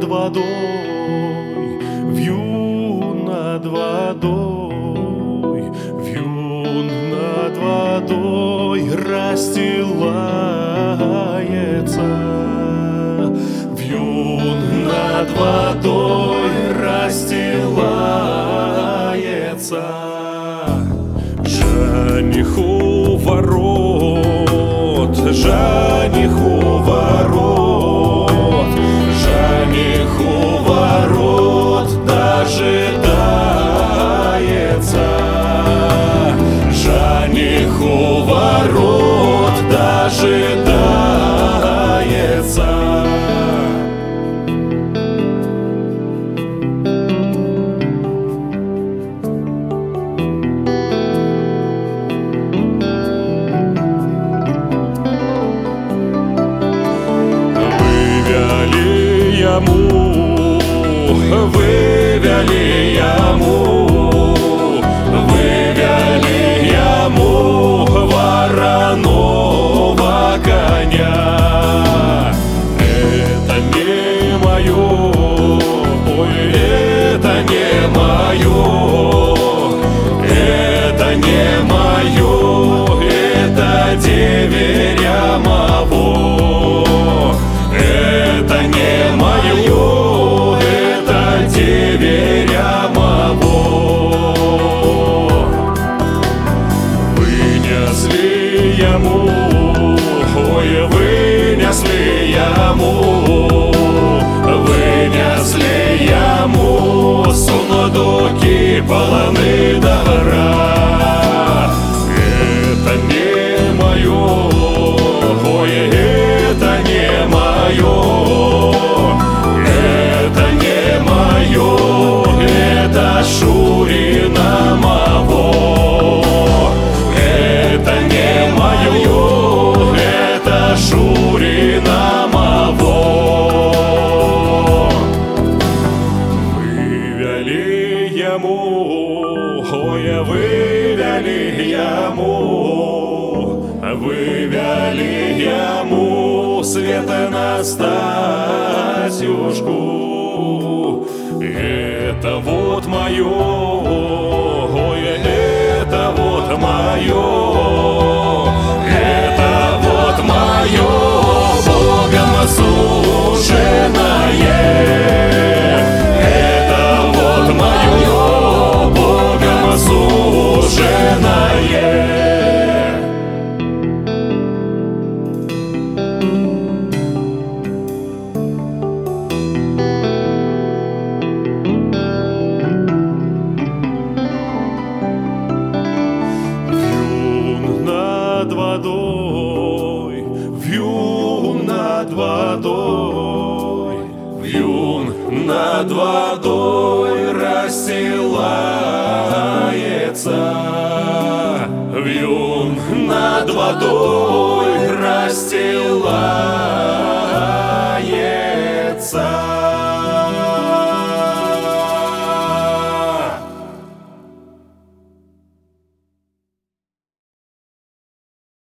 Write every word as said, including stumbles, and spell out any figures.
над водой, вьюн над водой, вьюн над водой расстилается, вьюн над водой расстилается. Жених у ворот, жених у ворот, жених у ворот дожидается, жених у ворот дожидается. Вывели ему, вывели ему вороного коня. Это не мое, ой, это не мое, это не мое, это деверя моего, это не мое, деверя моего. Вынесли ему, ой, вынесли ему, вынесли ему сундуки полны добра. Это не мое, ой, это не мое, это Шурина моего, это не мое, это Шурина моего. Вывели ему, ой, вывели ему, вывели ему света на Стасюшку. Это вот мое, ой, это вот мое, это вот мое, Богом суженое, это вот мое, Богом суженое. Вьюн над водой, вьюн над водой расстилается, вьюн над водой расстилается.